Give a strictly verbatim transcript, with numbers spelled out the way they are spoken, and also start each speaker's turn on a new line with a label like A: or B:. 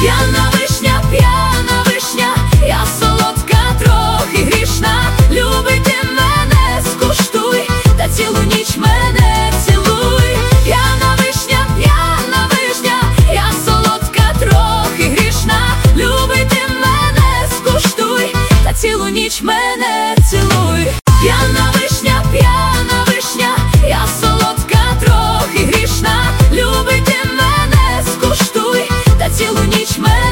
A: П'яна вишня, п'яна вишня, я солодка, трохи грішна. Любити мене скуштуй, та цілу ніч мене цілуй. П'яна вишня, п'яна вишня, я солодка, трохи грішна. Любити мене скуштуй, та цілу ніч мене цілуй. П'яна вишня, п'яна вишня, я солодка, трохи грішна. Любити мене скуштуй, та цілу ніч мене